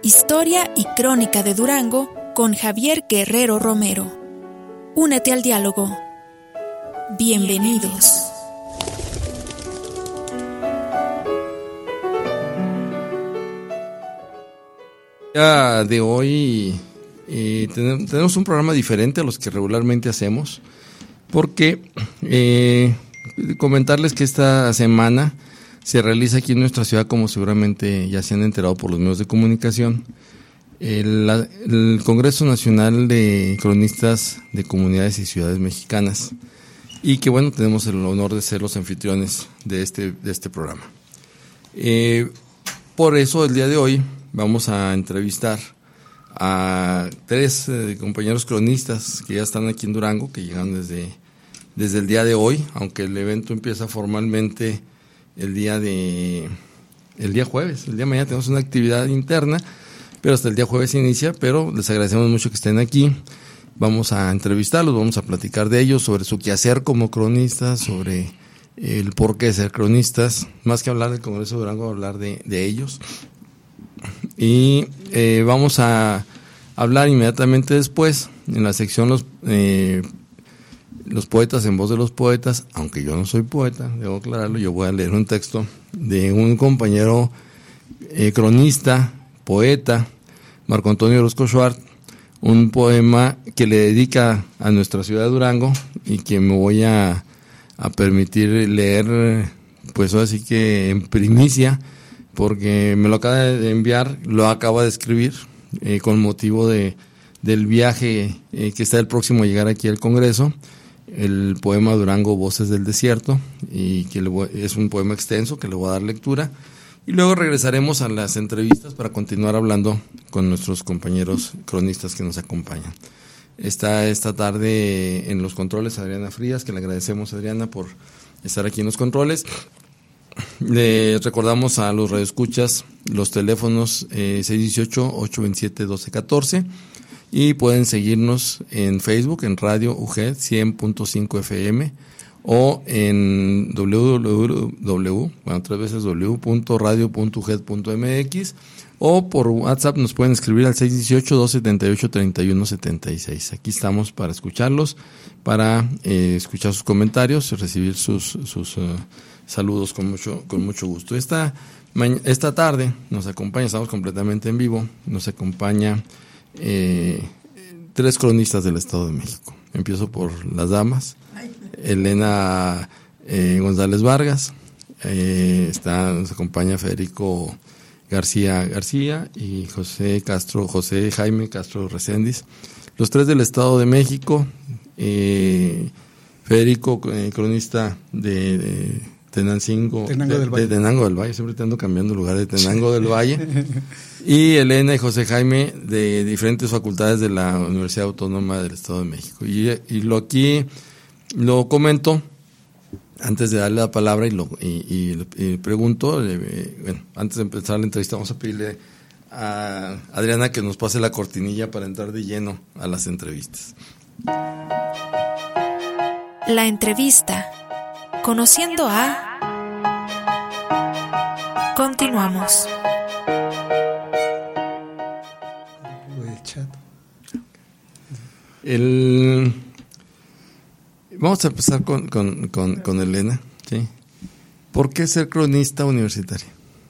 Historia y crónica de Durango con Javier Guerrero Romero. Únete al diálogo. Bienvenidos. El día de hoy tenemos un programa diferente a los que regularmente hacemos, porque comentarles que esta semana se realiza aquí en nuestra ciudad, como seguramente ya se han enterado por los medios de comunicación, el Congreso Nacional de Cronistas de Comunidades y Ciudades Mexicanas, y que bueno, tenemos el honor de ser los anfitriones de este programa. Por eso el día de hoy vamos a entrevistar a tres compañeros cronistas que ya están aquí en Durango, que llegan desde el día de hoy, aunque el evento empieza formalmente el día jueves. El día de mañana tenemos una actividad interna, pero hasta el día jueves inicia. Pero les agradecemos mucho que estén aquí. Vamos a entrevistarlos, vamos a platicar de ellos, sobre su quehacer como cronistas, sobre el por qué ser cronistas. Más que hablar del Congreso de Durango, hablar de ellos. Y vamos a hablar inmediatamente después, en la sección Los poetas en voz de los poetas, aunque yo no soy poeta, debo aclararlo. Yo voy a leer un texto de un compañero cronista, poeta, Marco Antonio Orozco Schwartz, un poema que le dedica a nuestra ciudad de Durango y que me voy a permitir leer, pues ahora sí que en primicia, porque me lo acaba de enviar, lo acaba de escribir con motivo del viaje que está el próximo a llegar aquí al Congreso. El poema Durango, Voces del Desierto, y que es un poema extenso que le voy a dar lectura, y luego regresaremos a las entrevistas para continuar hablando con nuestros compañeros cronistas que nos acompañan. Está esta tarde en los controles Adriana Frías, que le agradecemos, Adriana, por estar aquí en los controles. Le recordamos a los radioescuchas los teléfonos 618-827-1214, y pueden seguirnos en Facebook, en Radio UGED 100.5 FM, o en www.radio.uged.mx, o por WhatsApp nos pueden escribir al 618-278-3176. Aquí estamos para escucharlos, para escuchar sus comentarios, recibir sus saludos con mucho gusto. Esta tarde nos acompaña, estamos completamente en vivo, nos acompaña tres cronistas del Estado de México. Empiezo por las damas. Elena González Vargas, nos acompaña Federico García y José Jaime Castro Reséndiz, los tres del Estado de México. Federico, cronista de Tenango del Valle, siempre te ando cambiando lugar, de Tenango del Valle, y Elena y José Jaime de diferentes facultades de la Universidad Autónoma del Estado de México. Y lo comento antes de darle la palabra y pregunto, antes de empezar la entrevista vamos a pedirle a Adriana que nos pase la cortinilla para entrar de lleno a las entrevistas. La entrevista. Conociendo a... Continuamos. Vamos a empezar con Elena, ¿sí? ¿Por qué ser cronista universitaria?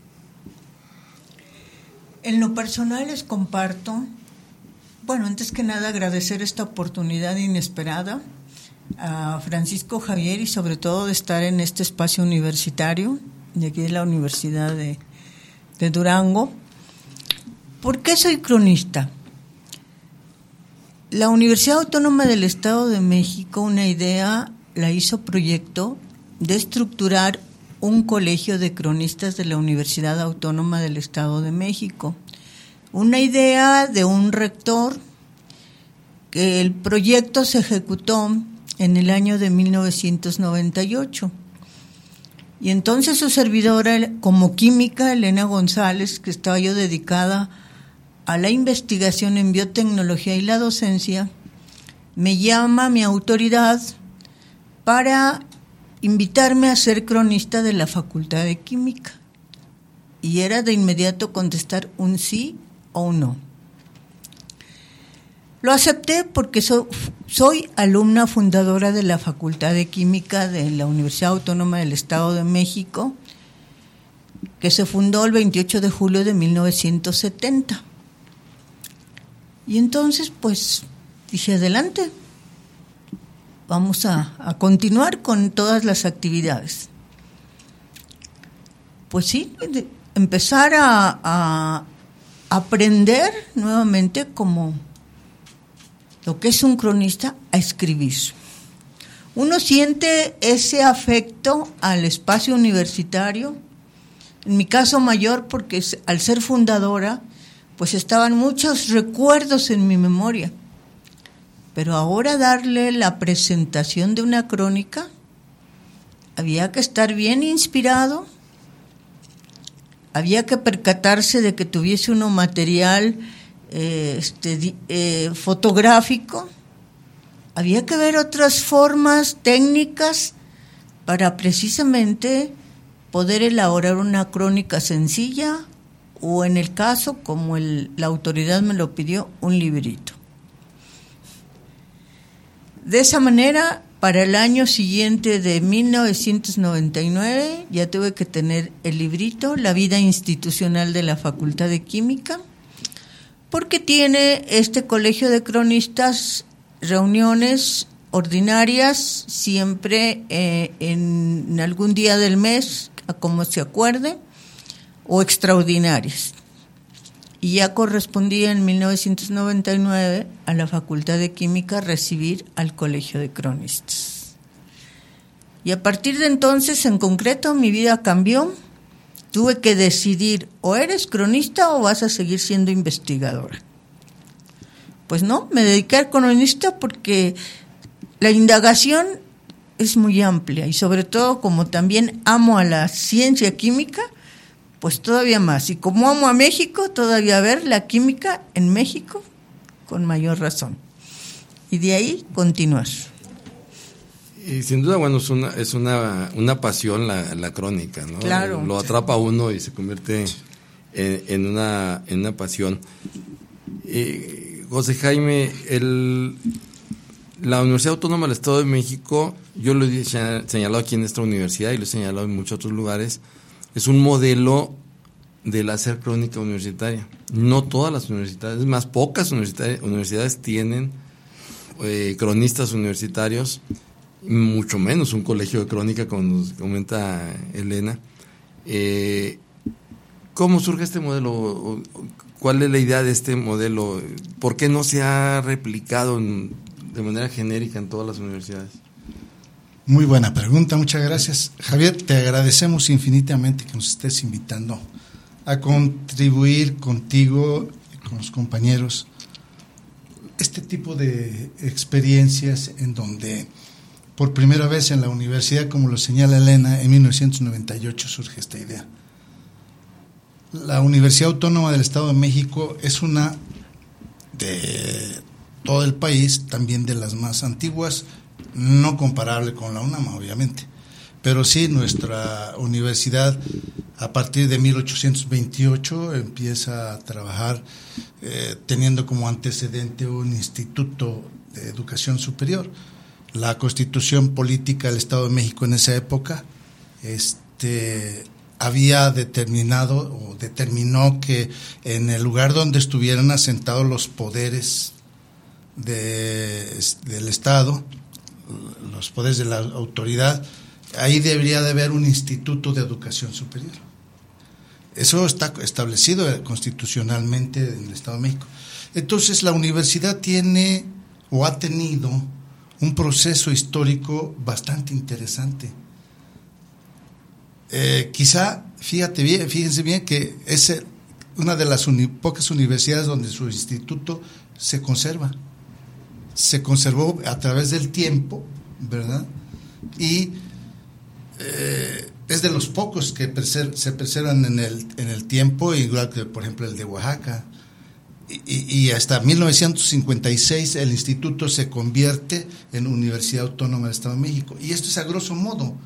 En lo personal les comparto, antes que nada agradecer esta oportunidad inesperada a Francisco Javier, y sobre todo de estar en este espacio universitario de aquí de la Universidad de Durango. ¿Por qué soy cronista? La Universidad Autónoma del Estado de México, una idea la hizo proyecto de estructurar un colegio de cronistas de la Universidad Autónoma del Estado de México. Una idea de un rector, que el proyecto se ejecutó en el año de 1998. Y entonces su servidora, como química, Elena González, que estaba yo dedicada a la investigación en biotecnología y la docencia, me llama mi autoridad para invitarme a ser cronista de la Facultad de Química. Y era de inmediato contestar un sí o un no. Lo acepté porque soy alumna fundadora de la Facultad de Química de la Universidad Autónoma del Estado de México, que se fundó el 28 de julio de 1970. Y entonces, pues, dije, adelante, vamos a continuar con todas las actividades. Pues sí, empezar a aprender nuevamente como lo que es un cronista, a escribir. Uno siente ese afecto al espacio universitario, en mi caso mayor, porque al ser fundadora, pues estaban muchos recuerdos en mi memoria. Pero ahora darle la presentación de una crónica, había que estar bien inspirado, había que percatarse de que tuviese uno material fotográfico, había que ver otras formas técnicas para precisamente poder elaborar una crónica sencilla o, en el caso, como la autoridad me lo pidió, un librito. De esa manera, para el año siguiente de 1999, ya tuve que tener el librito, La vida institucional de la Facultad de Química, porque tiene este colegio de cronistas reuniones ordinarias, siempre en algún día del mes, a como se acuerde, o extraordinarias. Y ya correspondía en 1999 a la Facultad de Química recibir al colegio de cronistas. Y a partir de entonces, en concreto, mi vida cambió. Tuve que decidir, o eres cronista o vas a seguir siendo investigadora. Pues no, me dediqué al cronista porque la indagación es muy amplia y sobre todo como también amo a la ciencia química, pues todavía más. Y como amo a México, todavía ver la química en México con mayor razón. Y de ahí continuar. Y sin duda, bueno, es una pasión la crónica, ¿no? Claro. Lo atrapa a uno y se convierte en una pasión. José Jaime, la Universidad Autónoma del Estado de México, yo lo he señalado aquí en esta universidad y lo he señalado en muchos otros lugares, es un modelo del hacer crónica universitaria. No todas las universidades, es más, pocas universidades tienen cronistas universitarios, mucho menos un colegio de crónica, como nos comenta Elena. ¿Cómo surge este modelo? ¿Cuál es la idea de este modelo? ¿Por qué no se ha replicado de manera genérica en todas las universidades? Muy buena pregunta, muchas gracias. Javier, te agradecemos infinitamente que nos estés invitando a contribuir contigo y con los compañeros este tipo de experiencias en donde por primera vez en la universidad, como lo señala Elena, en 1998 surge esta idea. La Universidad Autónoma del Estado de México es una de todo el país, también de las más antiguas, no comparable con la UNAM, obviamente, pero sí nuestra universidad a partir de 1828 empieza a trabajar teniendo como antecedente un instituto de educación superior. La Constitución Política del Estado de México en esa época había determinó que en el lugar donde estuvieran asentados los poderes del Estado, los poderes de la autoridad, ahí debería de haber un instituto de educación superior. Eso está establecido constitucionalmente en el Estado de México. Entonces la universidad tiene o ha tenido un proceso histórico bastante interesante. Quizá, fíjense bien que es una de las pocas universidades donde su instituto se conserva. Se conservó a través del tiempo, ¿verdad? Y es de los pocos que se preservan en el tiempo, igual que, por ejemplo, el de Oaxaca. Y hasta 1956 el instituto se convierte en Universidad Autónoma del Estado de México. Y esto es a grosso modo.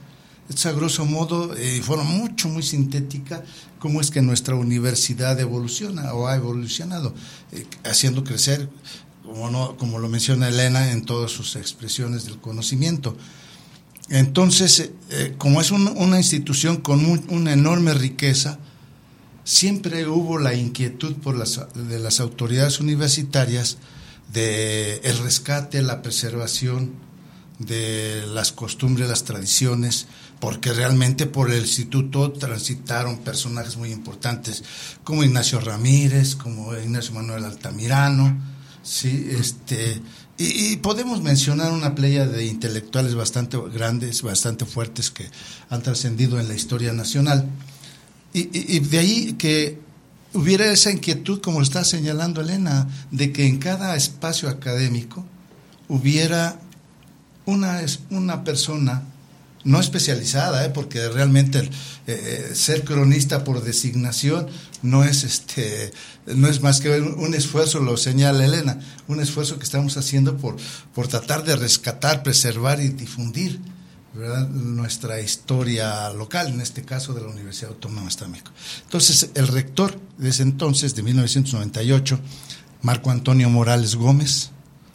Es a grosso modo, de forma muy sintética, cómo es que nuestra universidad evoluciona o ha evolucionado, haciendo crecer, como lo menciona Elena, en todas sus expresiones del conocimiento. Entonces, como es una institución con una enorme riqueza, siempre hubo la inquietud de las autoridades universitarias de el rescate, la preservación de las costumbres, las tradiciones, porque realmente por el instituto transitaron personajes muy importantes como Ignacio Ramírez, como Ignacio Manuel Altamirano, sí, y podemos mencionar una playa de intelectuales bastante grandes, bastante fuertes, que han trascendido en la historia nacional, y de ahí que hubiera esa inquietud, como lo está señalando Elena, de que en cada espacio académico hubiera una persona no especializada, porque realmente ser cronista por designación no es más que un esfuerzo, lo señala Elena, un esfuerzo que estamos haciendo por tratar de rescatar, preservar y difundir, ¿verdad?, nuestra historia local, en este caso de la Universidad Autónoma del Estado de México. Entonces, el rector de ese entonces, de 1998, Marco Antonio Morales Gómez,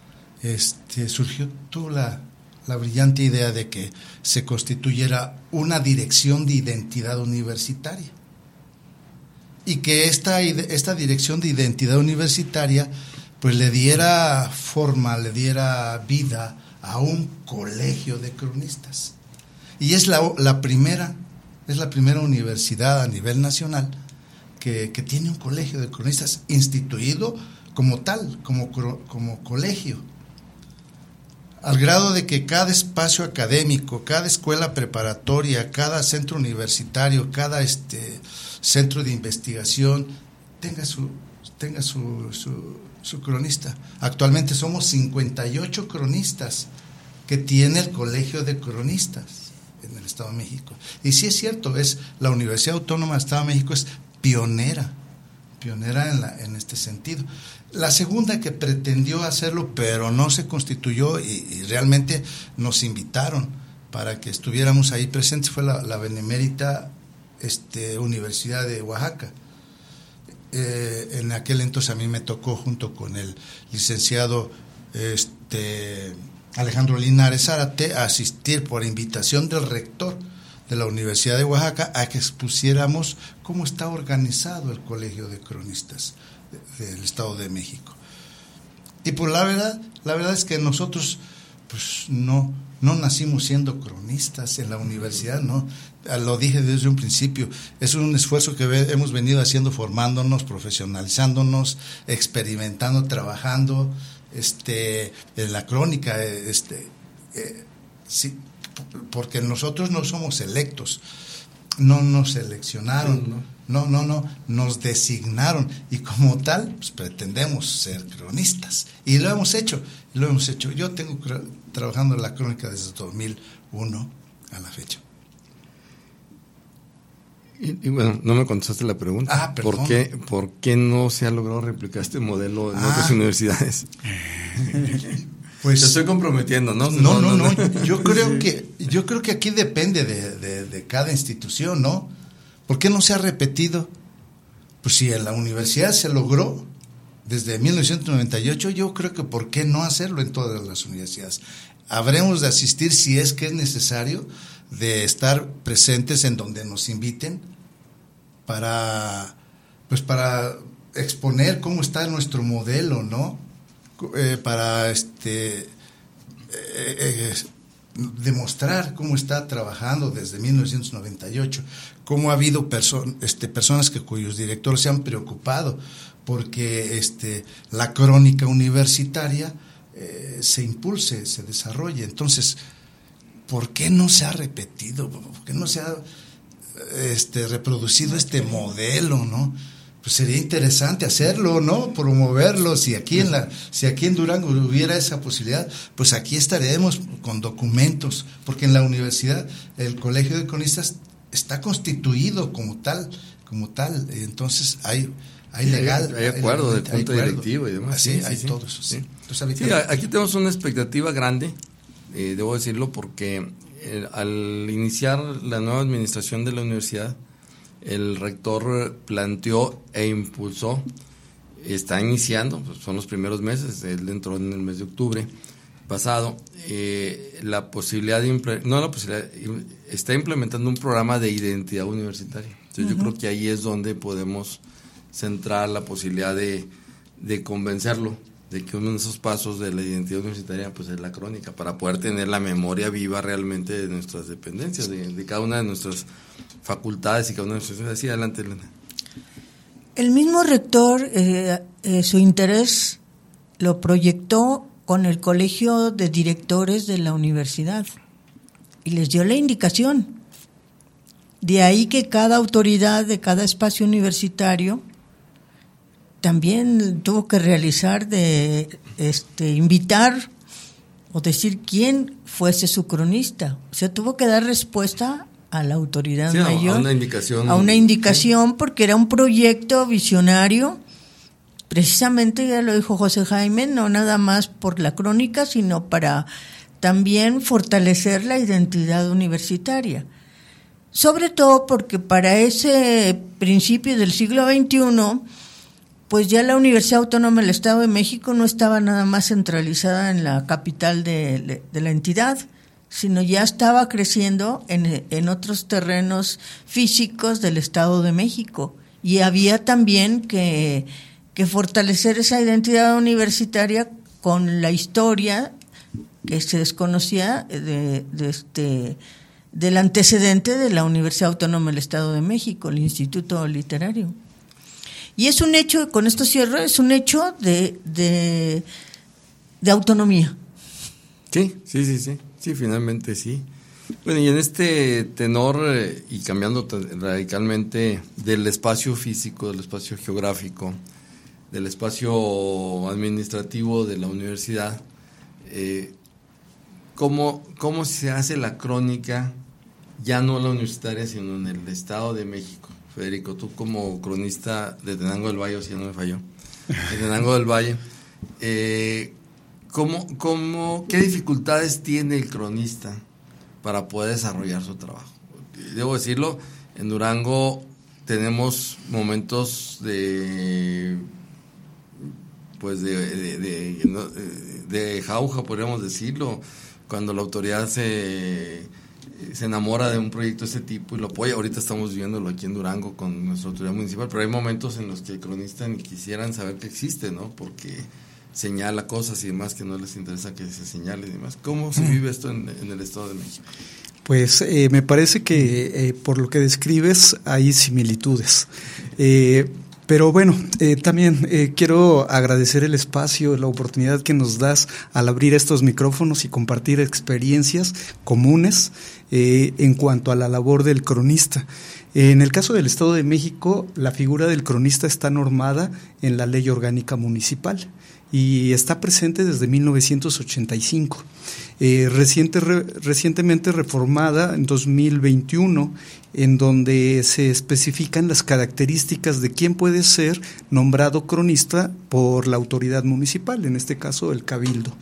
tuvo la brillante idea de que se constituyera una dirección de identidad universitaria, y que esta dirección de identidad universitaria pues le diera forma, le diera vida a un colegio de cronistas, y es la primera universidad a nivel nacional que tiene un colegio de cronistas instituido como tal, como colegio, al grado de que cada espacio académico, cada escuela preparatoria, cada centro universitario, cada centro de investigación tenga su cronista. Actualmente somos 58 cronistas que tiene el Colegio de Cronistas en el Estado de México. Y sí es cierto, la Universidad Autónoma del Estado de México es pionera en este sentido. La segunda que pretendió hacerlo, pero no se constituyó, y realmente nos invitaron para que estuviéramos ahí presentes, fue la Benemérita Universidad de Oaxaca. En aquel entonces a mí me tocó, junto con el licenciado Alejandro Linares Zárate, asistir por invitación del rector de la Universidad de Oaxaca a que expusiéramos cómo está organizado el Colegio de Cronistas del Estado de México. Y pues la verdad es que nosotros pues no nacimos siendo cronistas en la universidad, ¿no? Lo dije desde un principio, es un esfuerzo que hemos venido haciendo, formándonos, profesionalizándonos, experimentando, trabajando en la crónica, sí, porque nosotros no somos electos, no nos seleccionaron, no, nos designaron, y como tal pues pretendemos ser cronistas, y lo hemos hecho. Yo tengo trabajando en la crónica desde 2001 a la fecha. Y bueno, no me contestaste la pregunta. Perdón. ¿Por qué no se ha logrado replicar este modelo en otras universidades? Pues te estoy comprometiendo, ¿no? No. Yo creo que aquí depende de cada institución, ¿no? ¿Por qué no se ha repetido? Pues si en la universidad se logró desde 1998, yo creo que ¿por qué no hacerlo en todas las universidades? Habremos de asistir, si es que es necesario, de estar presentes en donde nos inviten para exponer cómo está nuestro modelo, ¿no? Para demostrar cómo está trabajando desde 1998, cómo ha habido personas cuyos directores se han preocupado porque la crónica universitaria se impulse, se desarrolle. Entonces, ¿por qué no se ha repetido? ¿Por qué no se ha reproducido este modelo, no? Pues sería interesante hacerlo, ¿no? Promoverlo. Si aquí en Durango hubiera esa posibilidad, pues aquí estaremos con documentos, porque en la universidad el Colegio de Cronistas está constituido como tal, entonces hay legal, hay acuerdo del punto directivo y demás. Sí, hay todo eso. Sí. Entonces, aquí tenemos una expectativa grande, debo decirlo, porque al iniciar la nueva administración de la universidad, el rector planteó e impulsó, está iniciando, pues son los primeros meses, él entró en el mes de octubre pasado, la posibilidad está implementando un programa de identidad universitaria. Entonces yo creo que ahí es donde podemos centrar la posibilidad de convencerlo de que uno de esos pasos de la identidad universitaria pues es la crónica, para poder tener la memoria viva realmente de nuestras dependencias, de cada una de nuestras facultades y cada una de nuestras... Así, adelante, Elena. El mismo rector, su interés lo proyectó con el Colegio de Directores de la universidad y les dio la indicación. De ahí que cada autoridad de cada espacio universitario también tuvo que realizar invitar o decir quién fuese su cronista. O sea, tuvo que dar respuesta a la autoridad mayor. A una indicación, porque era un proyecto visionario. Precisamente, ya lo dijo José Jaime, no nada más por la crónica, sino para también fortalecer la identidad universitaria. Sobre todo porque para ese principio del siglo XXI, pues ya la Universidad Autónoma del Estado de México no estaba nada más centralizada en la capital de la entidad, sino ya estaba creciendo en otros terrenos físicos del Estado de México. Y había también que fortalecer esa identidad universitaria con la historia que se desconocía del antecedente de la Universidad Autónoma del Estado de México, el Instituto Literario. Y es un hecho, con esto cierro, es un hecho de autonomía. Sí, finalmente sí. Bueno, y en este tenor, y cambiando radicalmente del espacio físico, del espacio geográfico, del espacio administrativo de la universidad, ¿cómo se hace la crónica, ya no la universitaria, sino en el Estado de México? Federico, tú como cronista de Tenango del Valle, o si no me falló, de Tenango del Valle, ¿qué dificultades tiene el cronista para poder desarrollar su trabajo? Debo decirlo, en Durango tenemos momentos de jauja, podríamos decirlo, cuando la autoridad se enamora de un proyecto de ese tipo y lo apoya. Ahorita estamos viviéndolo aquí en Durango con nuestra autoridad municipal, pero hay momentos en los que el cronista ni quisieran saber que existe, ¿no? Porque señala cosas y demás que no les interesa que se señale y demás. ¿Cómo se vive esto en el Estado de México? Pues me parece que por lo que describes hay similitudes. Pero bueno, también quiero agradecer el espacio, la oportunidad que nos das al abrir estos micrófonos y compartir experiencias comunes en cuanto a la labor del cronista. En el caso del Estado de México, la figura del cronista está normada en la Ley Orgánica Municipal y está presente desde 1985. Recientemente reformada en 2021, en donde se especifican las características de quién puede ser nombrado cronista por la autoridad municipal, en este caso el Cabildo.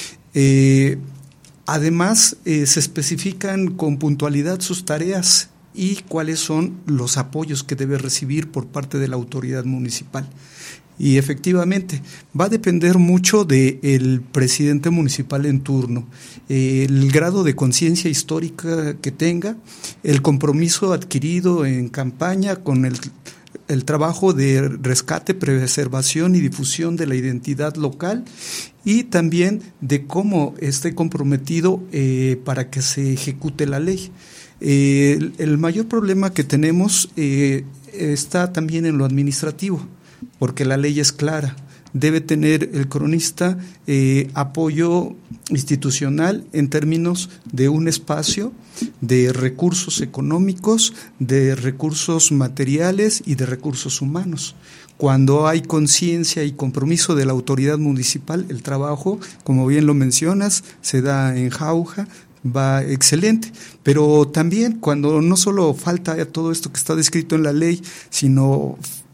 Además, se especifican con puntualidad sus tareas y cuáles son los apoyos que debe recibir por parte de la autoridad municipal. Y efectivamente, va a depender mucho del presidente municipal en turno, el grado de conciencia histórica que tenga, el compromiso adquirido en campaña con el trabajo de rescate, preservación y difusión de la identidad local y también de cómo esté comprometido para que se ejecute la ley. El mayor problema que tenemos está también en lo administrativo, porque la ley es clara. Debe tener el cronista apoyo institucional en términos de un espacio, de recursos económicos, de recursos materiales y de recursos humanos. Cuando hay conciencia y compromiso de la autoridad municipal, el trabajo, como bien lo mencionas, se da en jauja, va excelente, pero también cuando no solo falta todo esto que está descrito en la ley, sino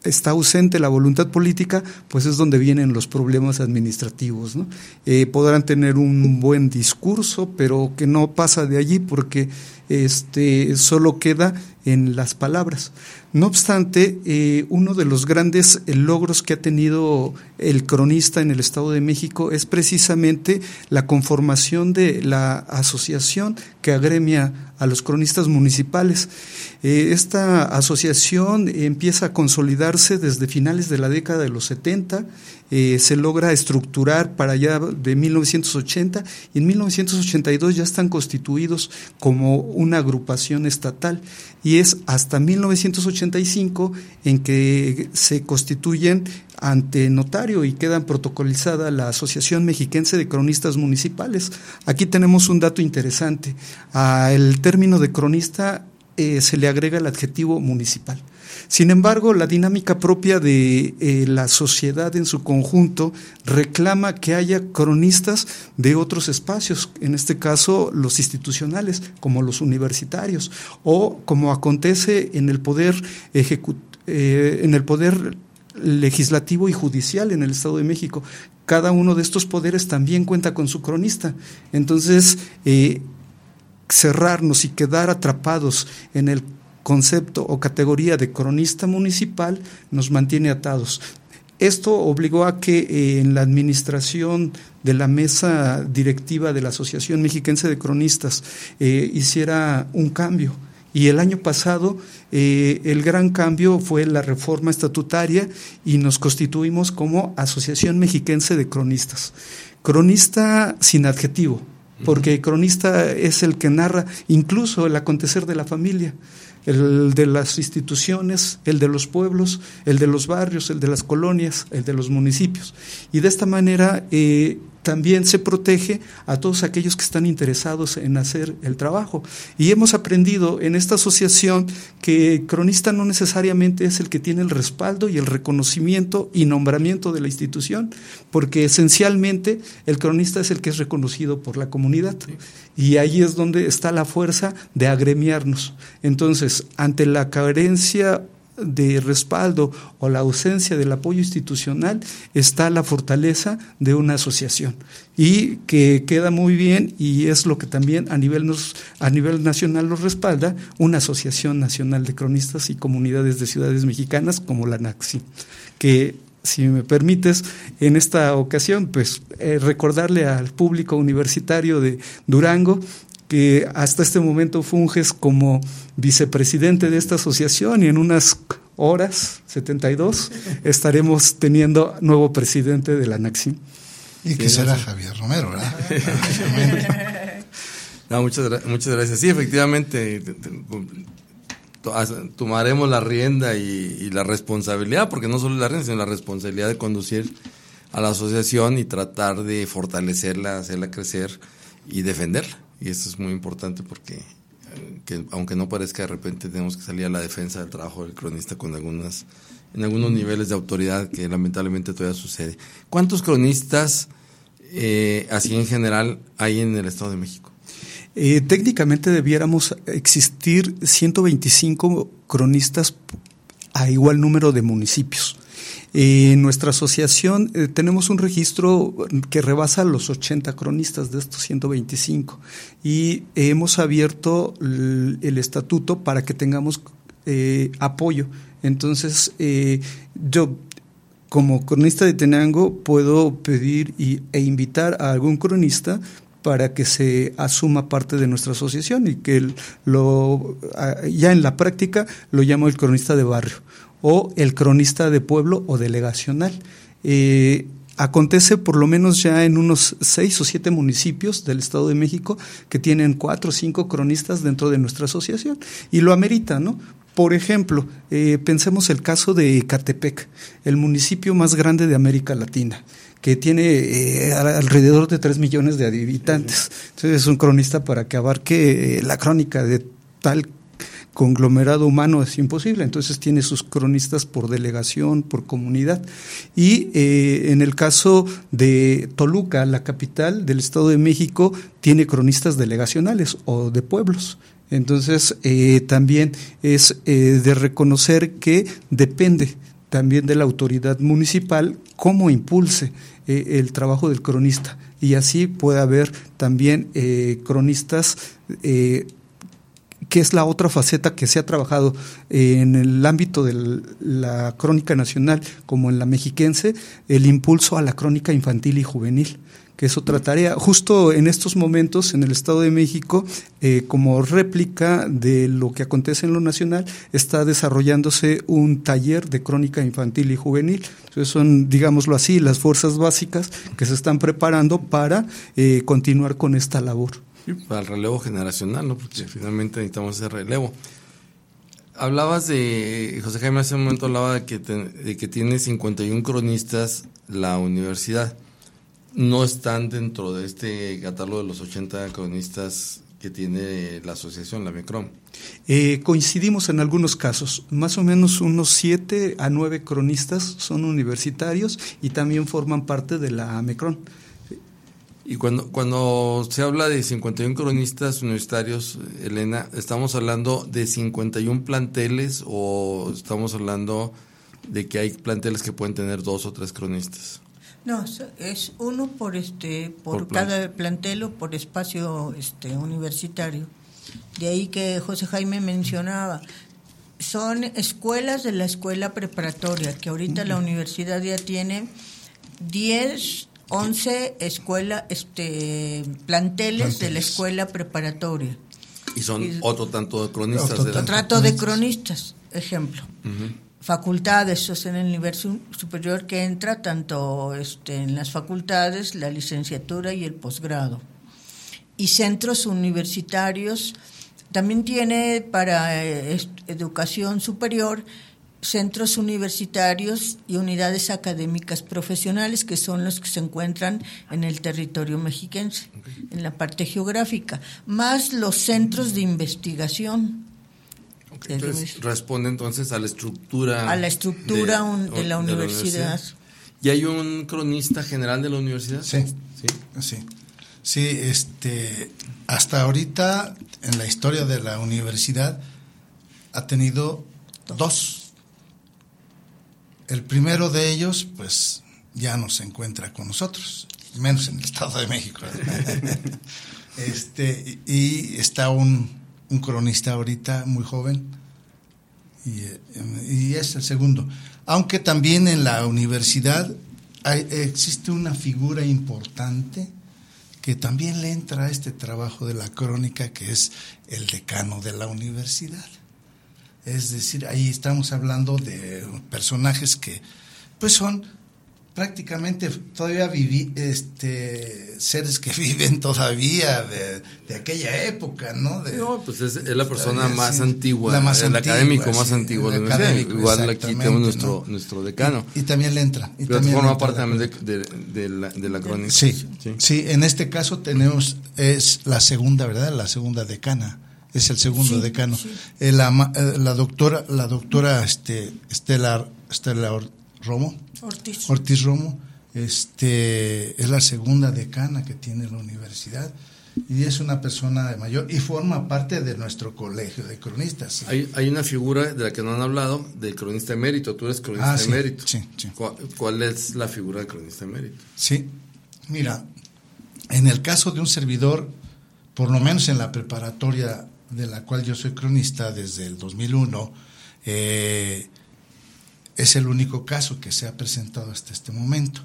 está ausente la voluntad política, pues es donde vienen los problemas administrativos, ¿no? Podrán tener un buen discurso, pero que no pasa de allí porque solo queda en las palabras. No obstante, uno de los grandes logros que ha tenido el cronista en el Estado de México es precisamente la conformación de la asociación que agremia a los cronistas municipales. Esta asociación empieza a consolidarse desde finales de la década de los 70, se logra estructurar para allá de 1980 y en 1982 ya están constituidos como una agrupación estatal y es hasta 1985 en que se constituyen ante notario y quedan protocolizada la Asociación Mexiquense de Cronistas Municipales. Aquí tenemos un dato interesante. Al término de cronista se le agrega el adjetivo municipal. Sin embargo, la dinámica propia de la sociedad en su conjunto reclama que haya cronistas de otros espacios, en este caso los institucionales, como los universitarios, o como acontece en el poder legislativo y judicial en el Estado de México. Cada uno de estos poderes también cuenta con su cronista. Entonces, cerrarnos y quedar atrapados en el concepto o categoría de cronista municipal nos mantiene atados. Esto obligó a que en la administración de la mesa directiva de la Asociación Mexiquense de Cronistas hiciera un cambio. Y el año pasado el gran cambio fue la reforma estatutaria y nos constituimos como Asociación Mexiquense de Cronistas. Cronista sin adjetivo, porque cronista es el que narra incluso el acontecer de la familia, el de las instituciones, el de los pueblos, el de los barrios, el de las colonias, el de los municipios. Y de esta manera también se protege a todos aquellos que están interesados en hacer el trabajo. Y hemos aprendido en esta asociación que el cronista no necesariamente es el que tiene el respaldo y el reconocimiento y nombramiento de la institución, porque esencialmente el cronista es el que es reconocido por la comunidad. Y ahí es donde está la fuerza de agremiarnos. Entonces, ante la carencia de respaldo o la ausencia del apoyo institucional está la fortaleza de una asociación y que queda muy bien y es lo que también a nivel nacional nos respalda una Asociación Nacional de Cronistas y Comunidades de Ciudades Mexicanas como la NACSI, que si me permites, en esta ocasión, pues recordarle al público universitario de Durango que hasta este momento funges como vicepresidente de esta asociación y en unas horas, 72, estaremos teniendo nuevo presidente de la NACSI. Y que será Javier Romero, ¿verdad? No, muchas gracias. Sí, efectivamente, tomaremos la rienda y la responsabilidad, porque no solo la rienda, sino la responsabilidad de conducir a la asociación y tratar de fortalecerla, hacerla crecer y defenderla. Y esto es muy importante porque, aunque no parezca, de repente tenemos que salir a la defensa del trabajo del cronista en algunos niveles de autoridad que lamentablemente todavía sucede. ¿Cuántos cronistas, así en general, hay en el Estado de México? Técnicamente debiéramos existir 125 cronistas a igual número de municipios. En nuestra asociación tenemos un registro que rebasa los 80 cronistas de estos 125 y hemos abierto el estatuto para que tengamos apoyo. Entonces, yo como cronista de Tenango puedo pedir e invitar a algún cronista para que se asuma parte de nuestra asociación y que ya en la práctica lo llamo el cronista de barrio o el cronista de pueblo o delegacional. Acontece por lo menos ya en unos 6 o 7 municipios del Estado de México que tienen 4 o 5 cronistas dentro de nuestra asociación y lo amerita, ¿no? Por ejemplo, pensemos el caso de Ecatepec, el municipio más grande de América Latina, que tiene alrededor de 3 millones de habitantes. Entonces es un cronista para que abarque la crónica de tal conglomerado humano es imposible, entonces tiene sus cronistas por delegación, por comunidad. Y en el caso de Toluca, la capital del Estado de México, tiene cronistas delegacionales o de pueblos. Entonces también es de reconocer que depende también de la autoridad municipal cómo impulse el trabajo del cronista, y así puede haber también cronistas, que es la otra faceta que se ha trabajado en el ámbito de la crónica nacional como en la mexiquense, el impulso a la crónica infantil y juvenil, que es otra tarea. Justo en estos momentos en el Estado de México, como réplica de lo que acontece en lo nacional, está desarrollándose un taller de crónica infantil y juvenil. Entonces son, digámoslo así, las fuerzas básicas que se están preparando para continuar con esta labor. Sí, para el relevo generacional, ¿no? Porque finalmente necesitamos ese relevo. Hablabas de, José Jaime hace un momento hablaba de que tiene 51 cronistas la universidad. No están dentro de este catálogo de los 80 cronistas que tiene la asociación, la MECRON. Coincidimos en algunos casos, más o menos unos 7 a 9 cronistas son universitarios y también forman parte de la MECRON. Y cuando se habla de 51 cronistas universitarios, Elena, ¿estamos hablando de 51 planteles o estamos hablando de que hay planteles que pueden tener 2 o 3 cronistas? No, es uno por cada plantel o por espacio universitario. De ahí que José Jaime mencionaba, son escuelas de la escuela preparatoria, que ahorita la universidad ya tiene 11 planteles de la escuela preparatoria. Y son otro tanto de cronistas. Otro tanto de cronistas, ejemplo. Uh-huh. Facultades, o sea, en el nivel superior que entra tanto en las facultades, la licenciatura y el posgrado. Y centros universitarios, también tiene para educación superior centros universitarios y unidades académicas profesionales, que son los que se encuentran en el territorio mexiquense, en la parte geográfica, más los centros de investigación. Entonces, responde entonces a la estructura de la universidad. ¿Y hay un cronista general de la universidad? Sí, hasta ahorita en la historia de la universidad ha tenido 2. El primero de ellos, pues, ya no se encuentra con nosotros, menos en el Estado de México. Y está un cronista ahorita muy joven, y es el segundo. Aunque también en la universidad existe una figura importante que también le entra a este trabajo de la crónica, que es el decano de la universidad. Es decir, ahí estamos hablando de personajes que pues son prácticamente todavía seres que viven todavía de aquella época, ¿no? Pues es la persona más antigua, el académico más antiguo de la universidad. Igual aquí tenemos nuestro decano. Y también le entra. Y pero también forma parte también de la crónica. Sí, en este caso es la segunda, ¿verdad? La segunda decana. Es el segundo decano. Sí. La doctora Estela Romo. Ortiz Romo, es la segunda decana que tiene la universidad, y es una persona de mayor y forma parte de nuestro colegio de cronistas. Hay una figura de la que no han hablado, del cronista emérito. Tú eres cronista emérito. Sí. ¿Cuál es la figura del cronista emérito? Sí, mira, en el caso de un servidor, por lo menos en la preparatoria de la cual yo soy cronista desde el 2001, es el único caso que se ha presentado hasta este momento.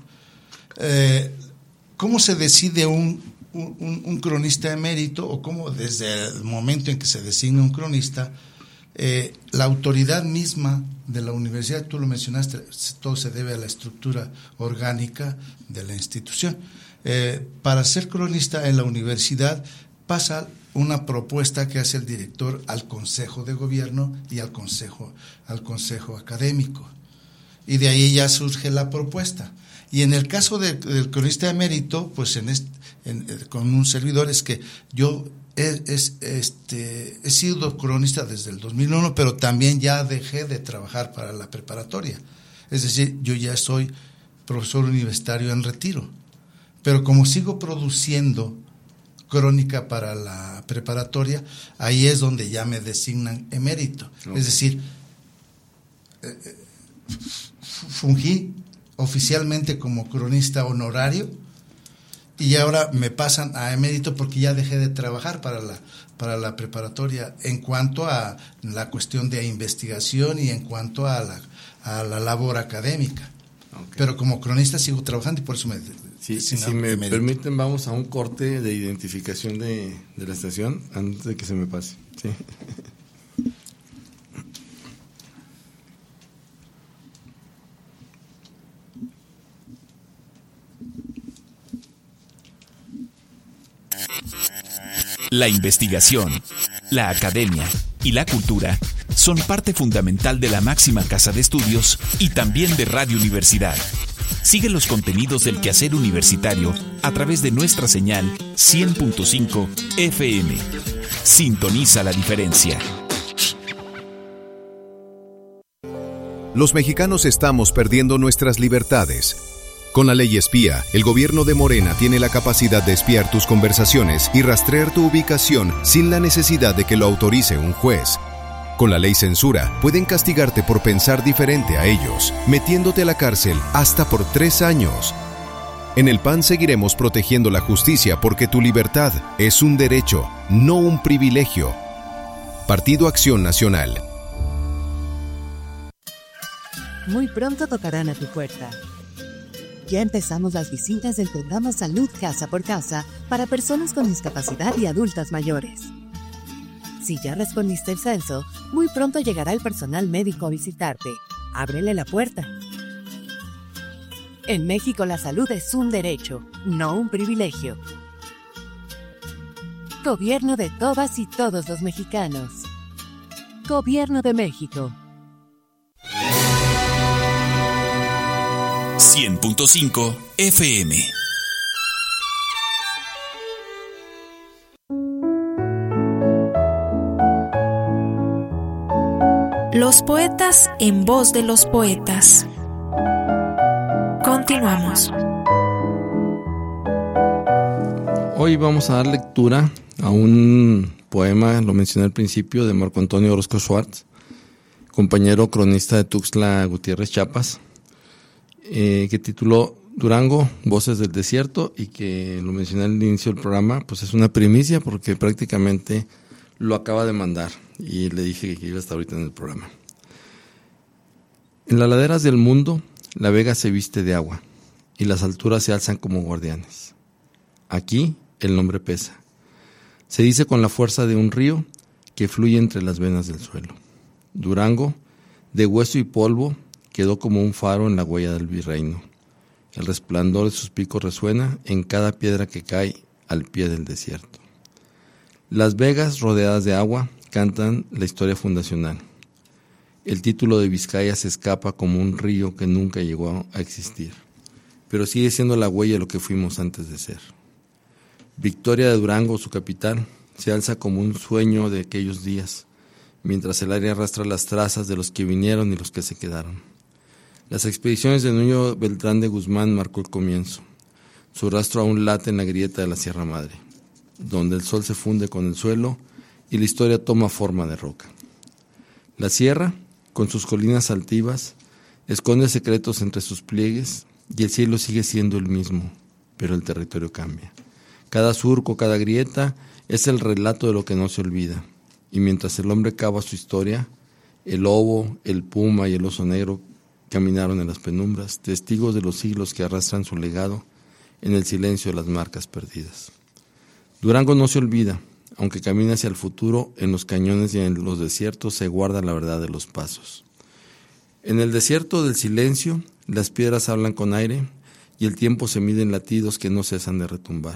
¿Cómo se decide un cronista emérito, o cómo desde el momento en que se designa un cronista, la autoridad misma de la universidad, tú lo mencionaste, todo se debe a la estructura orgánica de la institución? Para ser cronista en la universidad pasa una propuesta que hace el director al Consejo de Gobierno y al Consejo Académico. Y de ahí ya surge la propuesta. Y en el caso del cronista emérito, pues con un servidor, es que yo he sido cronista desde el 2001, pero también ya dejé de trabajar para la preparatoria. Es decir, yo ya soy profesor universitario en retiro. Pero como sigo produciendo crónica para la preparatoria, ahí es donde ya me designan emérito. Okay. Es decir, fungí oficialmente como cronista honorario y ahora me pasan a emérito porque ya dejé de trabajar para la preparatoria en cuanto a la cuestión de investigación y en cuanto a la labor académica. Okay. Pero como cronista sigo trabajando y por eso si me permiten, vamos a un corte de identificación de la estación antes de que se me pase. Sí. La investigación, la academia y la cultura son parte fundamental de la máxima casa de estudios y también de Radio Universidad. Sigue los contenidos del quehacer universitario a través de nuestra señal 100.5 FM. Sintoniza la diferencia. Los mexicanos estamos perdiendo nuestras libertades. Con la ley espía, el gobierno de Morena tiene la capacidad de espiar tus conversaciones y rastrear tu ubicación sin la necesidad de que lo autorice un juez. Con la ley censura, pueden castigarte por pensar diferente a ellos, metiéndote a la cárcel hasta por 3 años. En el PAN seguiremos protegiendo la justicia porque tu libertad es un derecho, no un privilegio. Partido Acción Nacional. Muy pronto tocarán a tu puerta. Ya empezamos las visitas del programa Salud Casa por Casa para personas con discapacidad y adultas mayores. Si ya respondiste el censo, muy pronto llegará el personal médico a visitarte. Ábrele la puerta. En México la salud es un derecho, no un privilegio. Gobierno de todas y todos los mexicanos. Gobierno de México. 100.5 FM. Los poetas en voz de los poetas. Continuamos. Hoy vamos a dar lectura a un poema, lo mencioné al principio, de Marco Antonio Orozco Schwartz, compañero cronista de Tuxtla Gutiérrez, Chiapas, que tituló Durango, Voces del Desierto, y que lo mencioné al inicio del programa, pues es una primicia porque prácticamente lo acaba de mandar y le dije que iba a estar ahorita en el programa. En las laderas del mundo, la vega se viste de agua y las alturas se alzan como guardianes. Aquí el nombre pesa. Se dice con la fuerza de un río que fluye entre las venas del suelo. Durango, de hueso y polvo, quedó como un faro en la huella del virreino. El resplandor de sus picos resuena en cada piedra que cae al pie del desierto. Las vegas rodeadas de agua cantan la historia fundacional. El título de Vizcaya se escapa como un río que nunca llegó a existir, pero sigue siendo la huella de lo que fuimos antes de ser. Victoria de Durango, su capital, se alza como un sueño de aquellos días, mientras el aire arrastra las trazas de los que vinieron y los que se quedaron. Las expediciones de Nuño Beltrán de Guzmán marcó el comienzo. Su rastro aún late en la grieta de la Sierra Madre, donde el sol se funde con el suelo y la historia toma forma de roca. La sierra, con sus colinas altivas, esconde secretos entre sus pliegues y el cielo sigue siendo el mismo, pero el territorio cambia. Cada surco, cada grieta es el relato de lo que no se olvida, y mientras el hombre cava su historia, el lobo, el puma y el oso negro caminaron en las penumbras, testigos de los siglos que arrastran su legado en el silencio de las marcas perdidas. Durango no se olvida, aunque camina hacia el futuro, en los cañones y en los desiertos se guarda la verdad de los pasos. En el desierto del silencio, las piedras hablan con aire y el tiempo se mide en latidos que no cesan de retumbar.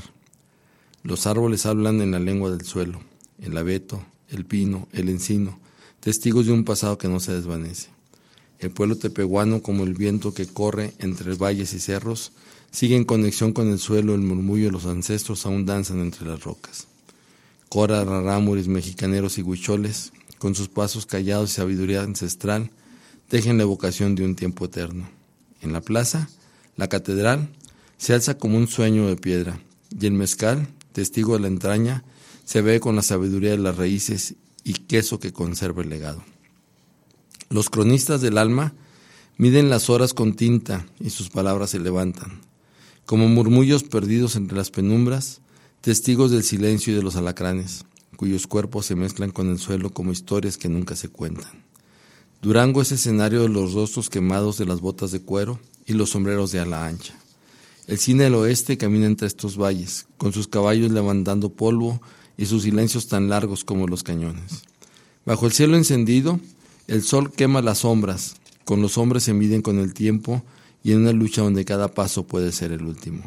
Los árboles hablan en la lengua del suelo, el abeto, el pino, el encino, testigos de un pasado que no se desvanece. El pueblo tepehuano, como el viento que corre entre valles y cerros, sigue en conexión con el suelo, el murmullo de los ancestros aún danzan entre las rocas. Cora, rarámuris, mexicaneros y huicholes, con sus pasos callados y sabiduría ancestral, tejen la evocación de un tiempo eterno. En la plaza, la catedral se alza como un sueño de piedra, y el mezcal, testigo de la entraña, se ve con la sabiduría de las raíces y queso que conserva el legado. Los cronistas del alma Miden las horas con tinta y sus palabras se levantan, como murmullos perdidos entre las penumbras, testigos del silencio y de los alacranes, cuyos cuerpos se mezclan con el suelo como historias que nunca se cuentan. Durango es escenario de los rostros quemados de las botas de cuero y los sombreros de ala ancha. El cine del oeste camina entre estos valles, con sus caballos levantando polvo y sus silencios tan largos como los cañones. Bajo el cielo encendido, el sol quema las sombras, con los hombres se miden con el tiempo y en una lucha donde cada paso puede ser el último.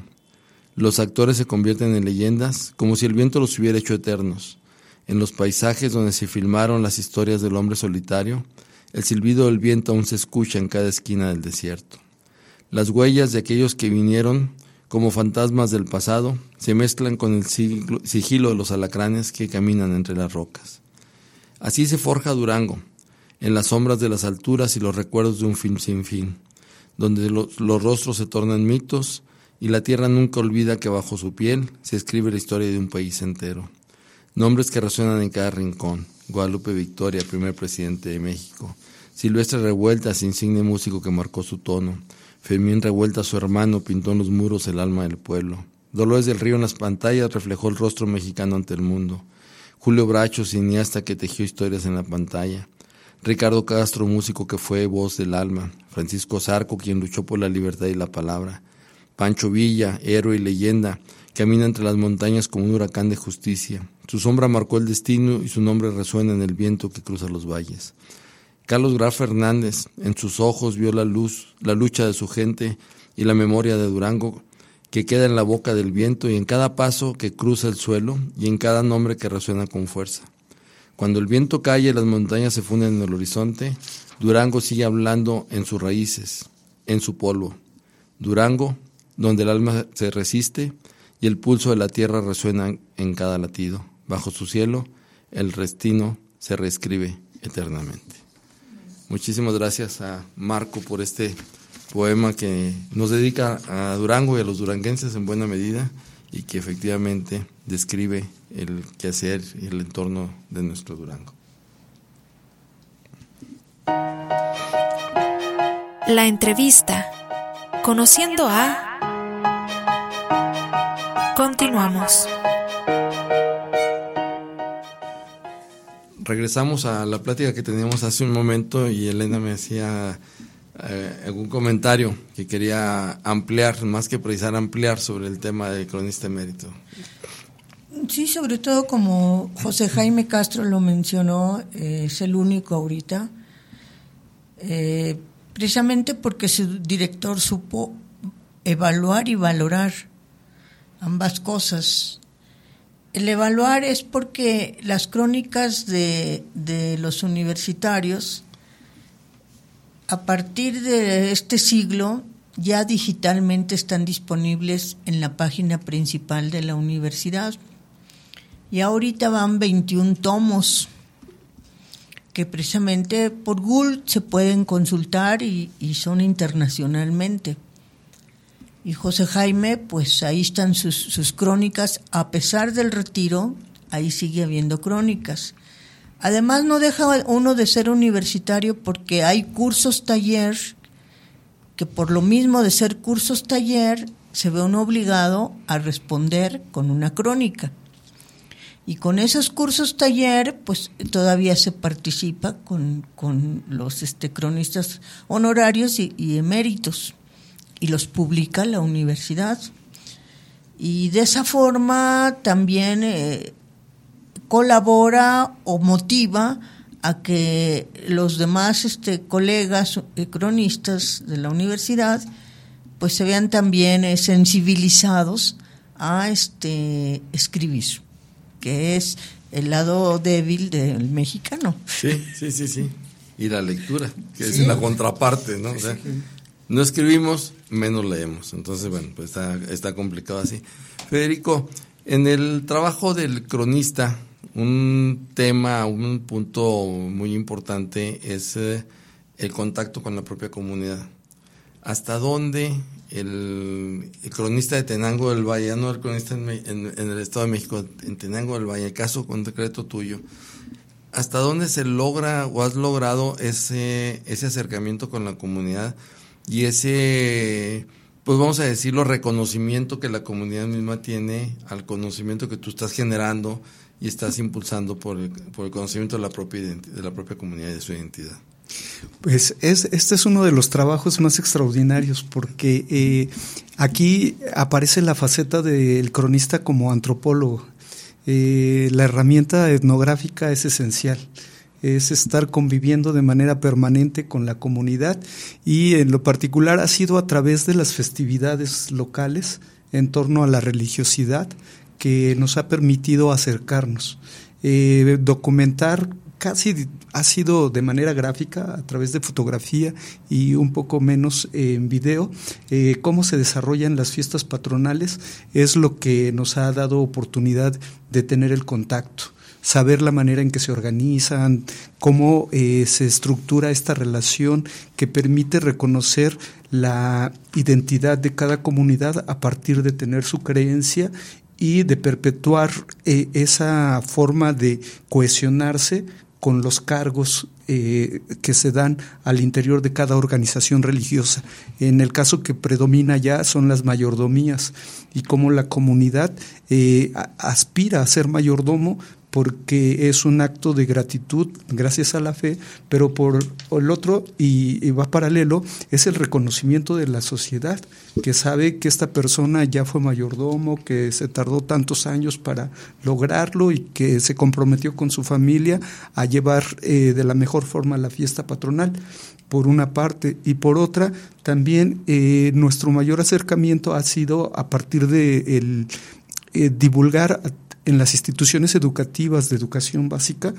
Los actores se convierten en leyendas como si el viento los hubiera hecho eternos. En los paisajes donde se filmaron las historias del hombre solitario, el silbido del viento aún se escucha en cada esquina del desierto. Las huellas de aquellos que vinieron como fantasmas del pasado se mezclan con el sigilo de los alacranes que caminan entre las rocas. Así se forja Durango, en las sombras de las alturas y los recuerdos de un film sin fin, donde los rostros se tornan mitos y la tierra nunca olvida que bajo su piel se escribe la historia de un país entero. Nombres que resuenan en cada rincón: Guadalupe Victoria, primer presidente de México; Silvestre Revueltas, insigne músico que marcó su tono; Fermín Revueltas, su hermano, pintó en los muros el alma del pueblo; Dolores del Río en las pantallas reflejó el rostro mexicano ante el mundo; Julio Bracho, cineasta que tejió historias en la pantalla; Ricardo Castro, músico que fue voz del alma; Francisco Zarco, quien luchó por la libertad y la palabra; Pancho Villa, héroe y leyenda, camina entre las montañas como un huracán de justicia. Su sombra marcó el destino y su nombre resuena en el viento que cruza los valles. Carlos Graf Fernández, en sus ojos vio la luz, la lucha de su gente y la memoria de Durango que queda en la boca del viento y en cada paso que cruza el suelo y en cada nombre que resuena con fuerza. Cuando el viento calla y las montañas se funden en el horizonte, Durango sigue hablando en sus raíces, en su polvo. Durango, donde el alma se resiste y el pulso de la tierra resuena en cada latido. Bajo su cielo, el destino se reescribe eternamente. Muchísimas gracias a Marco por este poema que nos dedica a Durango y a los duranguenses en buena medida y que efectivamente describe el quehacer y el entorno de nuestro Durango. La entrevista. Conociendo a... Continuamos. Regresamos a la plática que teníamos hace un momento y Elena me hacía algún comentario que quería ampliar, más que precisar, ampliar sobre el tema del cronista emérito. Sí, sobre todo como José Jaime Castro lo mencionó, es el único ahorita, precisamente porque su director supo evaluar y valorar ambas cosas. El evaluar es porque las crónicas de los universitarios, a partir de este siglo, ya digitalmente están disponibles en la página principal de la universidad. Y ahorita van 21 tomos que precisamente por Google se pueden consultar y son internacionalmente. Y José Jaime, pues ahí están sus crónicas, a pesar del retiro, ahí sigue habiendo crónicas. Además no deja uno de ser universitario porque hay cursos taller, que por lo mismo de ser cursos taller, se ve uno obligado a responder con una crónica. Y con esos cursos taller, pues todavía se participa con los cronistas honorarios y eméritos. Y los publica la universidad. Y de esa forma también colabora o motiva a que los demás colegas cronistas de la universidad pues se vean también sensibilizados a escribir, que es el lado débil del mexicano. Sí. Y la lectura, que sí, es la contraparte, ¿no? O sea, no escribimos, menos leemos. Entonces, bueno, pues está complicado así. Federico, en el trabajo del cronista, un tema, un punto muy importante es el contacto con la propia comunidad. ¿Hasta dónde el cronista de Tenango del Valle, no el cronista en el Estado de México, en Tenango del Valle, el caso concreto tuyo, hasta dónde se logra o has logrado ese acercamiento con la comunidad y ese, pues vamos a decirlo, reconocimiento que la comunidad misma tiene al conocimiento que tú estás generando y estás impulsando por el conocimiento de la propia comunidad y de su identidad? Pues este es uno de los trabajos más extraordinarios porque aquí aparece la faceta del cronista como antropólogo. La herramienta etnográfica es esencial, es estar conviviendo de manera permanente con la comunidad y en lo particular ha sido a través de las festividades locales en torno a la religiosidad que nos ha permitido acercarnos, documentar. Casi ha sido de manera gráfica, a través de fotografía y un poco menos en video, cómo se desarrollan las fiestas patronales es lo que nos ha dado oportunidad de tener el contacto, saber la manera en que se organizan, cómo se estructura esta relación que permite reconocer la identidad de cada comunidad a partir de tener su creencia y de perpetuar esa forma de cohesionarse con los cargos que se dan al interior de cada organización religiosa. En el caso que predomina ya son las mayordomías y cómo la comunidad aspira a ser mayordomo porque es un acto de gratitud gracias a la fe, pero por el otro, y va paralelo, es el reconocimiento de la sociedad, que sabe que esta persona ya fue mayordomo, que se tardó tantos años para lograrlo y que se comprometió con su familia a llevar de la mejor forma la fiesta patronal, por una parte, y por otra, también nuestro mayor acercamiento ha sido a partir de divulgar en las instituciones educativas de educación básica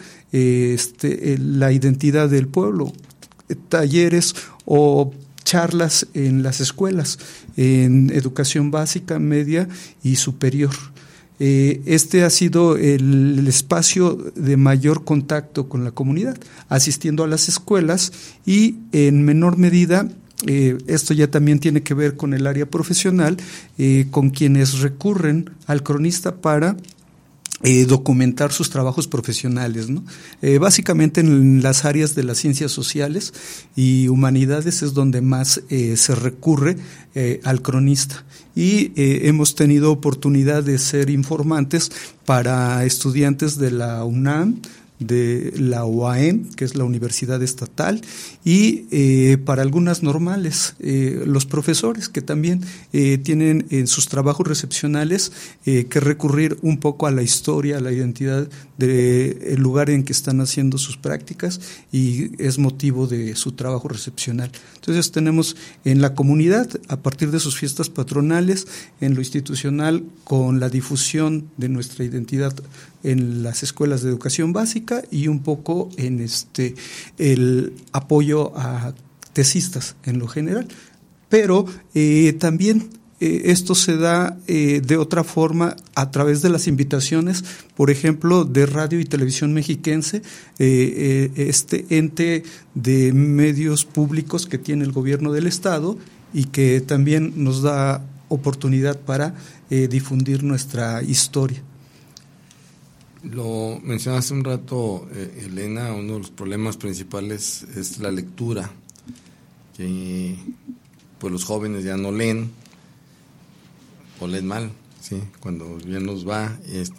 la identidad del pueblo, talleres o charlas en las escuelas, en educación básica, media y superior. Este ha sido el espacio de mayor contacto con la comunidad, asistiendo a las escuelas y en menor medida, esto ya también tiene que ver con el área profesional, con quienes recurren al cronista para documentar sus trabajos profesionales, ¿no? Básicamente en las áreas de las ciencias sociales y humanidades es donde más se recurre al cronista y hemos tenido oportunidad de ser informantes para estudiantes de la UNAM, de la UAM, que es la Universidad Estatal, y para algunas normales, los profesores que también tienen en sus trabajos recepcionales que recurrir un poco a la historia, a la identidad del lugar en que están haciendo sus prácticas y es motivo de su trabajo recepcional. Entonces tenemos en la comunidad, a partir de sus fiestas patronales, en lo institucional, con la difusión de nuestra identidad en las escuelas de educación básica y un poco en el apoyo a tesistas en lo general. Pero también esto se da de otra forma a través de las invitaciones, por ejemplo, de Radio y Televisión Mexiquense, este ente de medios públicos que tiene el gobierno del Estado y que también nos da oportunidad para difundir nuestra historia. Lo mencionaste hace un rato, Elena, uno de los problemas principales es la lectura, que pues los jóvenes ya no leen o leen mal, ¿sí? Cuando bien nos va,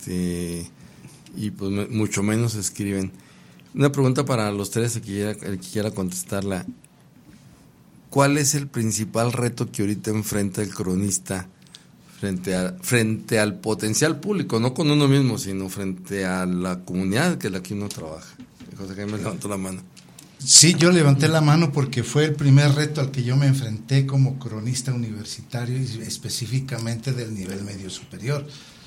y pues mucho menos escriben. Una pregunta para los tres, el que quiera contestarla. ¿Cuál es el principal reto que ahorita enfrenta el cronista frente al potencial público, no con uno mismo, sino frente a la comunidad que es la que uno trabaja? José Jaime levantó la mano. Sí, yo levanté la mano porque fue el primer reto al que yo me enfrenté como cronista universitario y específicamente del nivel medio superior.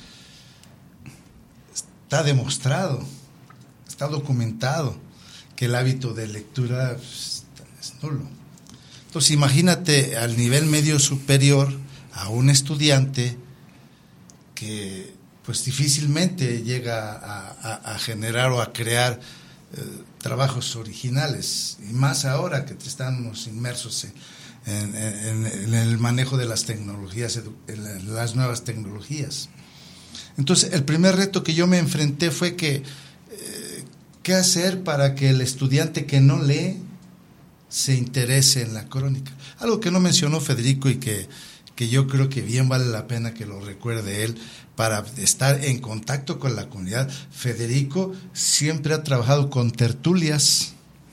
Está demostrado, está documentado que el hábito de lectura es nulo. Entonces imagínate al nivel medio superior a un estudiante que pues difícilmente llega a generar o a crear trabajos originales, y más ahora que estamos inmersos en el manejo de las tecnologías, en las nuevas tecnologías. Entonces el primer reto que yo me enfrenté fue que ¿Qué hacer para que el estudiante que no lee se interese en la crónica? Algo que no mencionó Federico y que yo creo que bien vale la pena que lo recuerde él para estar en contacto con la comunidad. Federico siempre ha trabajado con tertulias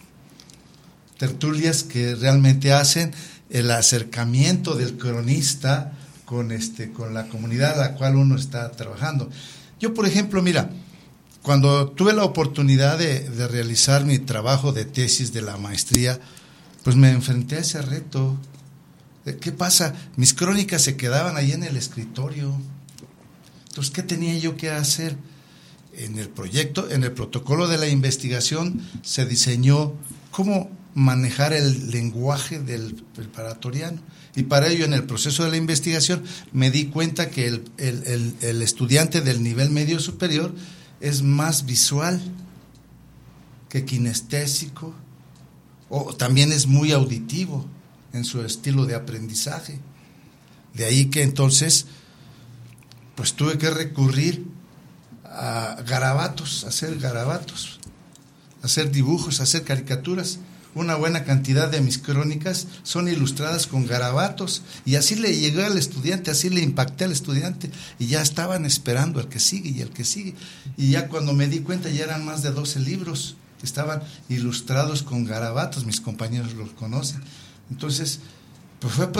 que realmente hacen el acercamiento del cronista con la comunidad a la cual uno está trabajando. Yo, por ejemplo, mira, cuando tuve la oportunidad de realizar mi trabajo de tesis de la maestría, pues me enfrenté a ese reto. ¿Qué pasa? Mis crónicas se quedaban ahí en el escritorio. Entonces, ¿qué tenía yo que hacer? En el protocolo de la investigación se diseñó cómo manejar el lenguaje del preparatoriano. Y para ello, en el proceso de la investigación, me di cuenta que el estudiante del nivel medio superior es más visual que kinestésico, o también es muy auditivo en su estilo de aprendizaje. De ahí que entonces, pues tuve que recurrir a garabatos, a hacer dibujos, a hacer caricaturas. Una buena cantidad de mis crónicas son ilustradas con garabatos, y así le llegué al estudiante, así le impacté al estudiante, y ya estaban esperando el que sigue y el que sigue. Y ya cuando me di cuenta ya eran más de 12 libros que estaban ilustrados con garabatos, mis compañeros los conocen. Entonces, pues fue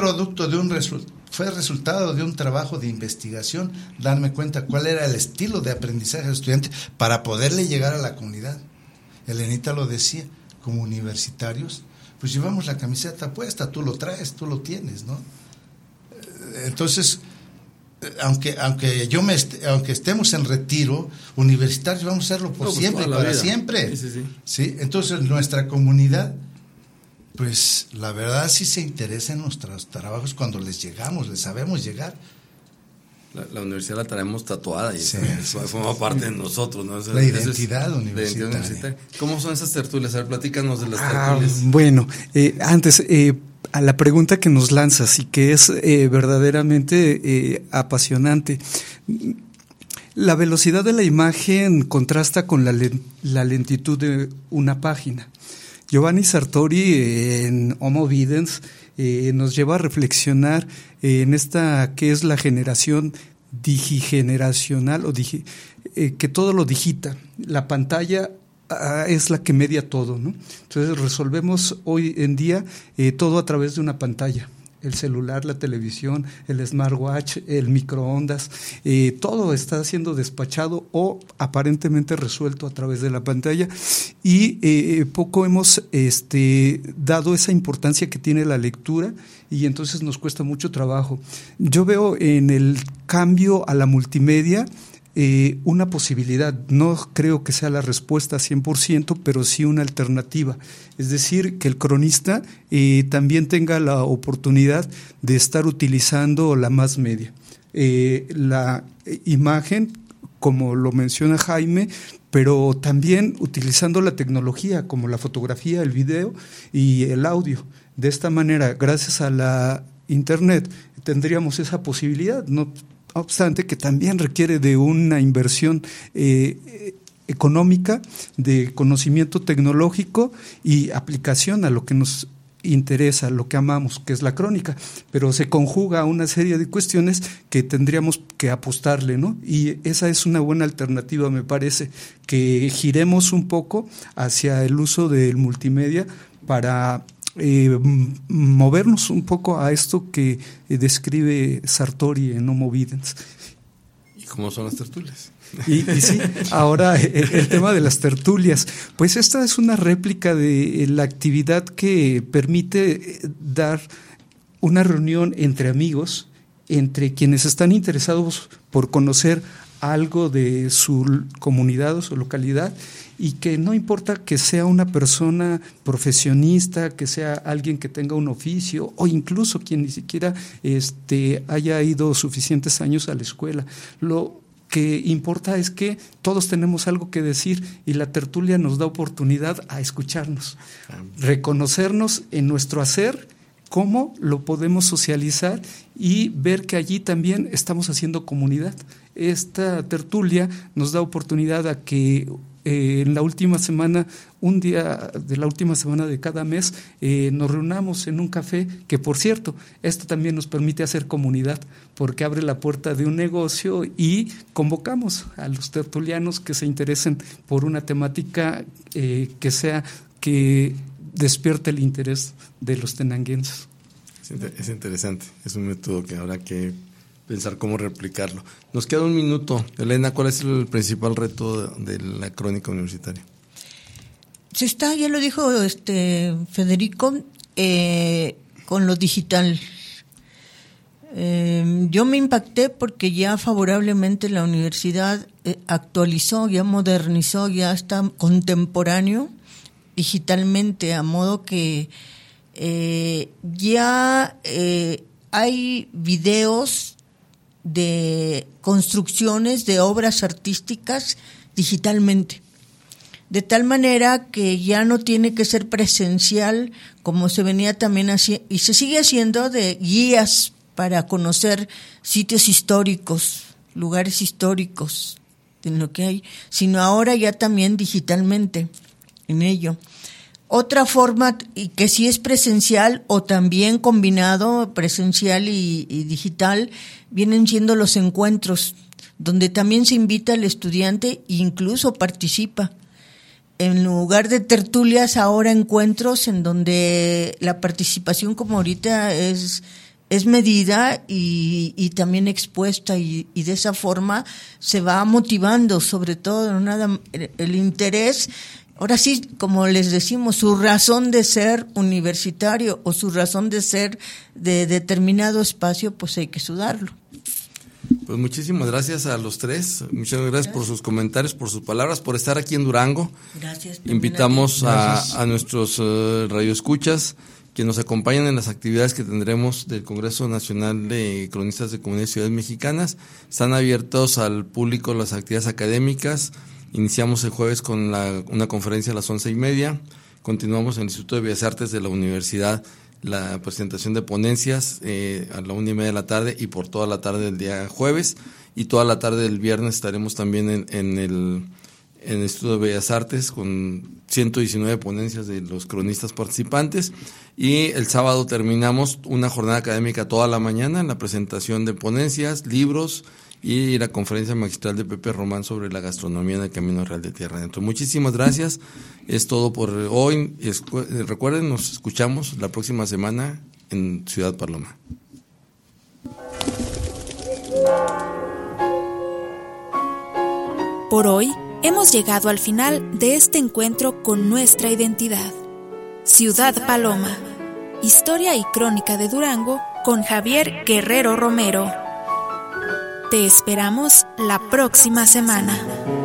resultado de un trabajo de investigación, darme cuenta cuál era el estilo de aprendizaje del estudiante para poderle llegar a la comunidad. Elenita lo decía, como universitarios, pues llevamos la camiseta puesta, tú lo traes, tú lo tienes, ¿no? Entonces, aunque estemos en retiro, universitarios vamos a hacerlo por siempre, para vida. Siempre. Sí. Entonces, nuestra comunidad, pues la verdad sí se interesa en nuestros trabajos cuando les llegamos, les sabemos llegar. La universidad la traemos tatuada y eso forma parte de nosotros, ¿no? La identidad universitaria. ¿Cómo son esas tertulias? A ver, platícanos de las tertulias. Bueno, antes, a la pregunta que nos lanzas y que es verdaderamente apasionante. La velocidad de la imagen contrasta con la lentitud de una página. Giovanni Sartori en Homo Videns nos lleva a reflexionar en esta que es la generación digigeneracional que todo lo digita. La pantalla es la que media todo, ¿no? Entonces resolvemos hoy en día todo a través de una pantalla. El celular, la televisión, el smartwatch, el microondas, todo está siendo despachado o aparentemente resuelto a través de la pantalla, y poco hemos dado esa importancia que tiene la lectura, y entonces nos cuesta mucho trabajo. Yo veo en el cambio a la multimedia una posibilidad. No creo que sea la respuesta 100%, pero sí una alternativa. Es decir, que el cronista también tenga la oportunidad de estar utilizando la más media. La imagen, como lo menciona Jaime, pero también utilizando la tecnología como la fotografía, el video y el audio. De esta manera, gracias a la Internet, tendríamos esa posibilidad, no obstante que también requiere de una inversión económica, de conocimiento tecnológico y aplicación a lo que nos interesa, lo que amamos, que es la crónica, pero se conjuga una serie de cuestiones que tendríamos que apostarle, ¿no? Y esa es una buena alternativa, me parece, que giremos un poco hacia el uso del multimedia para movernos un poco a esto que describe Sartori en Homo Videns. ¿Y cómo son las tertulias? Y sí, ahora el tema de las tertulias, pues esta es una réplica de la actividad que permite dar una reunión entre amigos, entre quienes están interesados por conocer algo de su comunidad o su localidad, y que no importa que sea una persona profesionista, que sea alguien que tenga un oficio, o incluso quien ni siquiera haya ido suficientes años a la escuela. Lo que importa es que todos tenemos algo que decir, y la tertulia nos da oportunidad a escucharnos, reconocernos en nuestro hacer, cómo lo podemos socializar y ver que allí también estamos haciendo comunidad. Esta tertulia nos da oportunidad a que en la última semana, un día de la última semana de cada mes, nos reunamos en un café, que por cierto, esto también nos permite hacer comunidad, porque abre la puerta de un negocio y convocamos a los tertulianos que se interesen por una temática que despierte el interés de los tenanguenses. Es interesante, es un método que habrá que pensar cómo replicarlo. Nos queda un minuto. Elena, ¿cuál es el principal reto de la crónica universitaria? Ya lo dijo Federico, con lo digital. Yo me impacté porque ya favorablemente la universidad actualizó, ya modernizó, ya está contemporáneo digitalmente, a modo que ya hay videos de construcciones de obras artísticas digitalmente, de tal manera que ya no tiene que ser presencial, como se venía también haciendo y se sigue haciendo, de guías para conocer sitios históricos, lugares históricos en lo que hay, sino ahora ya también digitalmente en ello. Otra forma, y que sí es presencial o también combinado presencial y digital, vienen siendo los encuentros, donde también se invita al estudiante e incluso participa. En lugar de tertulias, ahora encuentros en donde la participación, como ahorita, es medida y también expuesta, y de esa forma se va motivando, sobre todo el interés. Ahora sí, como les decimos, su razón de ser universitario o su razón de ser de determinado espacio, pues hay que sudarlo. Pues muchísimas gracias a los tres. Muchas gracias por sus comentarios, por sus palabras, por estar aquí en Durango. Gracias. Invitamos a nuestros radioescuchas que nos acompañen en las actividades que tendremos del Congreso Nacional de Cronistas de Comunidades y Ciudades Mexicanas. Están abiertos al público las actividades académicas. Iniciamos el jueves con una conferencia a las 11:30. Continuamos en el Instituto de Bellas Artes de la Universidad, la presentación de ponencias a la 1:30 de la tarde y por toda la tarde del día jueves. Y toda la tarde del viernes estaremos también en el Instituto de Bellas Artes con 119 ponencias de los cronistas participantes. Y el sábado terminamos una jornada académica toda la mañana en la presentación de ponencias, libros y la conferencia magistral de Pepe Román sobre la gastronomía en el Camino Real de Tierra Adentro. Muchísimas gracias. Es todo por hoy. Recuerden, nos escuchamos la próxima semana en Ciudad Paloma. Por hoy hemos llegado al final de este encuentro con nuestra identidad. Ciudad Paloma. Historia y crónica de Durango con Javier Guerrero Romero. Te esperamos la próxima semana.